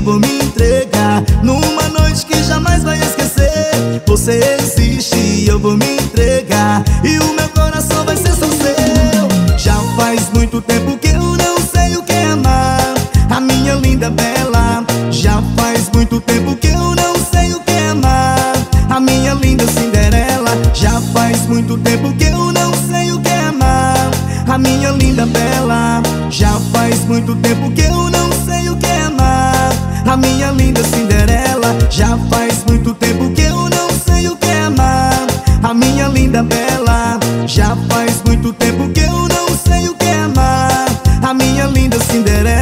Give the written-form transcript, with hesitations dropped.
vou me entregar numa noite que jamais vai esquecer. Você existe e eu vou me entregar, e o meu coração vai ser só seu. Já faz muito tempo que eu não sei o que é amar, a minha linda bela. Já faz muito tempo que eu não sei o que é amar, a minha linda Cinderela. Já faz muito tempo que eu não sei o que é amar, a minha linda bela. Já faz muito tempo que eu não sei o que é amar, a minha linda Cinderela. Já faz muito tempo que eu não sei o que é amar, a minha linda bela. Já faz muito tempo que eu não sei o que é amar, a minha linda Cinderela.